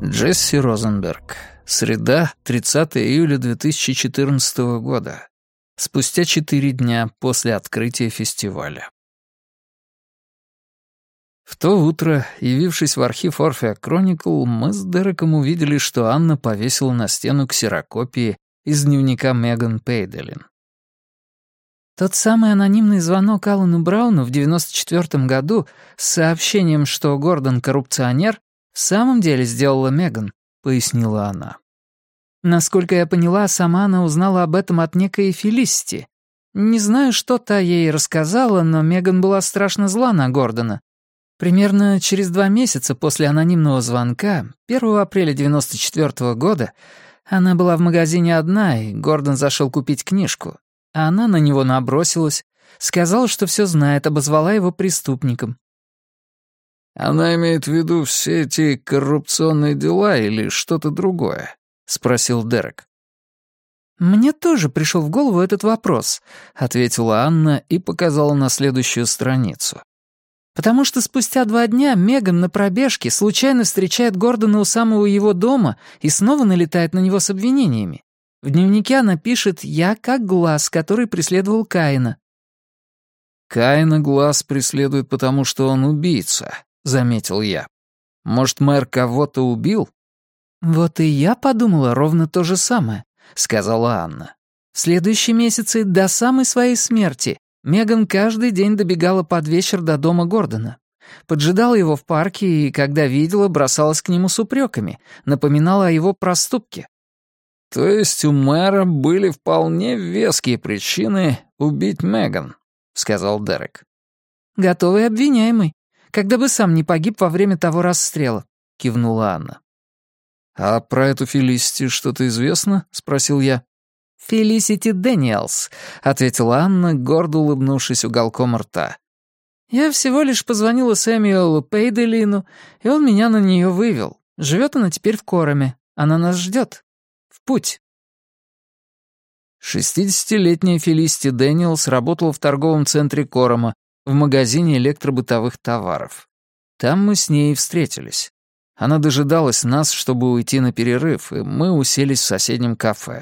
Джесси Розенберг. Среда, 30 июля 2014 года. Спустя 4 дня после открытия фестиваля. В то утро, явившись в архив Orphea Chronicle, мы с Дереком увидели, что Анна повесила на стену ксерокопии из дневника Меган Пейделин. Тот самый анонимный звонок Алану Брауну в 94 году с сообщением, что Гордон коррупционер, в самом деле сделала Меган, пояснила она. Насколько я поняла, сама она узнала об этом от некой Фелисити. Не знаю, что та ей рассказала, но Меган была страшно зла на Гордона. Примерно через 2 месяца после анонимного звонка, 1 апреля 94 года, она была в магазине одна, и Гордон зашел купить книжку. А она на него набросилась, сказала, что все знает, обозвала его преступником. «Она имеет в виду все эти коррупционные дела или что-то другое?» — спросил Дерек. «Мне тоже пришел в голову этот вопрос», — ответила Анна и показала на следующую страницу. «Потому что спустя 2 дня Меган на пробежке случайно встречает Гордона у самого его дома и снова налетает на него с обвинениями. В дневнике она пишет «Я как глаз, который преследовал Каина». «Каина глаз преследует, потому что он убийца», — заметил я. «Может, мэр кого-то убил?» «Вот и я подумала ровно то же самое», — сказала Анна. «В следующие месяцы, до самой своей смерти, Меган каждый день добегала под вечер до дома Гордона. Поджидала его в парке и, когда видела, бросалась к нему с упреками, напоминала о его проступке». «То есть у мэра были вполне веские причины убить Меган», — сказал Дерек. «Готовый обвиняемый. Когда бы сам не погиб во время того расстрела», — кивнула Анна. «А про эту Фелисити что-то известно?» — спросил я. «Фелисити Дэниелс», — ответила Анна, гордо улыбнувшись уголком рта. «Я всего лишь позвонила Сэмюэлу Пейделину, и он меня на нее вывел. Живет она теперь в Короме. Она нас ждет. В путь». 60-летняя Фелисити Дэниелс работала в торговом центре Корома, в магазине электробытовых товаров. Там мы с ней и встретились. Она дожидалась нас, чтобы уйти на перерыв, и мы уселись в соседнем кафе.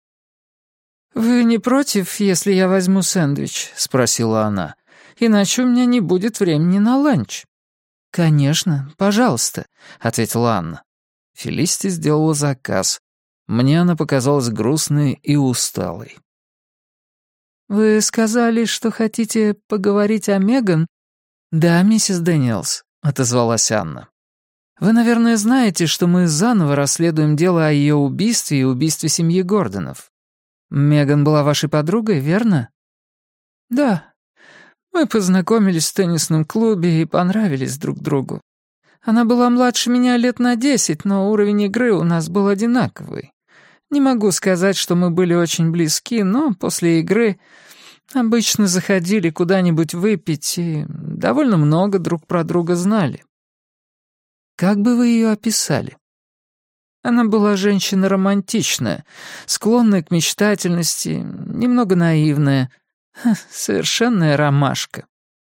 «Вы не против, если я возьму сэндвич?» — спросила она. «Иначе у меня не будет времени на ланч». «Конечно, пожалуйста», — ответила Анна. Фелисити сделала заказ. Мне она показалась грустной и усталой. «Вы сказали, что хотите поговорить о Меган?» «Да, миссис Дэниелс», — отозвалась Анна. «Вы, наверное, знаете, что мы заново расследуем дело о ее убийстве и убийстве семьи Гордонов. Меган была вашей подругой, верно?» «Да. Мы познакомились в теннисном клубе и понравились друг другу. Она была младше меня лет на 10, но уровень игры у нас был одинаковый. Не могу сказать, что мы были очень близки, но после игры обычно заходили куда-нибудь выпить и довольно много друг про друга знали». «Как бы вы ее описали?» Она была женщина романтичная, склонная к мечтательности, немного наивная, совершенная ромашка.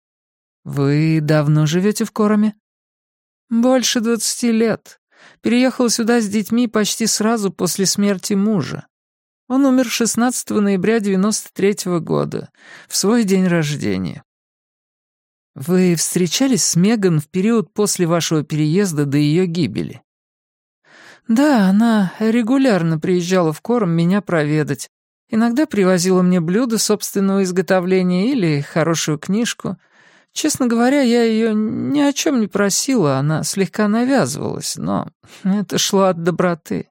«Вы давно живете в Короме?» «Больше 20 лет. Переехала сюда с детьми почти сразу после смерти мужа. Он умер 16 ноября 93 года, в свой день рождения». «Вы встречались с Меган в период после вашего переезда до ее гибели?» «Да, она регулярно приезжала в Кором меня проведать. Иногда привозила мне блюда собственного изготовления или хорошую книжку. Честно говоря, я ее ни о чем не просила, она слегка навязывалась, но это шло от доброты».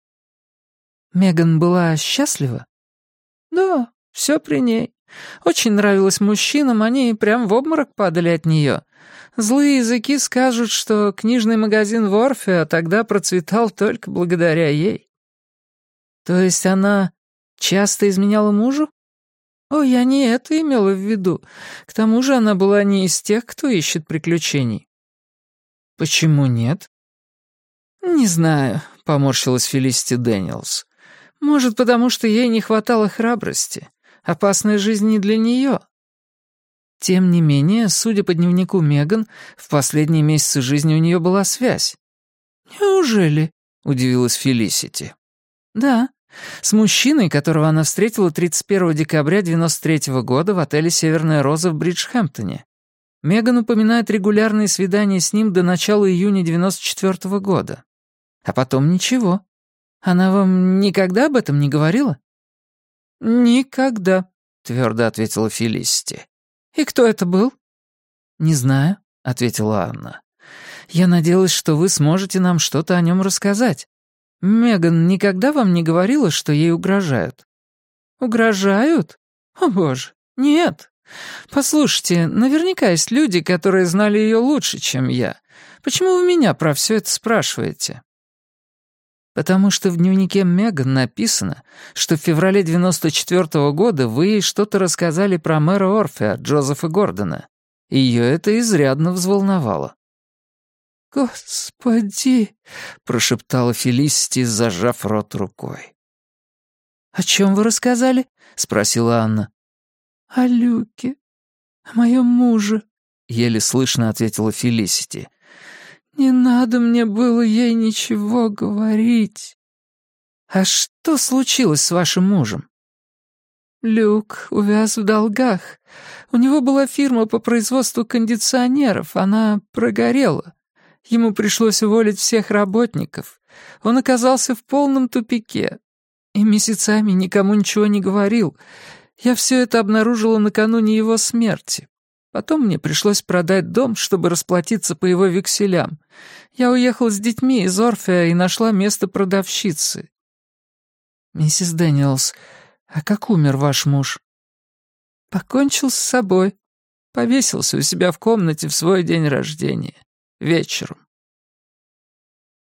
«Меган была счастлива?» «Да, все при ней. Очень нравилось мужчинам, они прям в обморок падали от нее. Злые языки скажут, что книжный магазин в Орфеа тогда процветал только благодаря ей». «То есть она часто изменяла мужу?» «О, я не это имела в виду. К тому же она была не из тех, кто ищет приключений». «Почему нет?» «Не знаю», — поморщилась Фелисити Дэниелс. «Может, потому что ей не хватало храбрости. Опасная жизнь не для нее». Тем не менее, судя по дневнику Меган, в последние месяцы жизни у нее была связь. «Неужели?» — удивилась Фелисити. «Да, с мужчиной, которого она встретила 31 декабря 93 года в отеле «Северная роза» в Бриджхэмптоне. Меган упоминает регулярные свидания с ним до начала июня 94 года. А потом ничего. Она вам никогда об этом не говорила?» «Никогда», — твердо ответила Фелисити. «И кто это был?» «Не знаю», — ответила Анна. «Я надеялась, что вы сможете нам что-то о нем рассказать. Меган никогда вам не говорила, что ей угрожают?» «Угрожают? О, боже, нет. Послушайте, наверняка есть люди, которые знали ее лучше, чем я. Почему вы меня про все это спрашиваете?» «Потому что в дневнике Меган написано, что в феврале 94 года вы ей что-то рассказали про мэра Орфеа, Джозефа Гордона. И ее это изрядно взволновало». «Господи!» — прошептала Фелисити, зажав рот рукой. «О чем вы рассказали?» — спросила Анна. «О Люке, о моем муже», — еле слышно ответила Фелисити. «Не надо мне было ей ничего говорить». «А что случилось с вашим мужем?» «Люк увяз в долгах. У него была фирма по производству кондиционеров, она прогорела. Ему пришлось уволить всех работников. Он оказался в полном тупике. И месяцами никому ничего не говорил. Я все это обнаружила накануне его смерти. Потом мне пришлось продать дом, чтобы расплатиться по его векселям. Я уехала с детьми из Орфеа и нашла место продавщицы». «Миссис Дэниелс, а как умер ваш муж?» «Покончил с собой. Повесился у себя в комнате в свой день рождения. Вечером».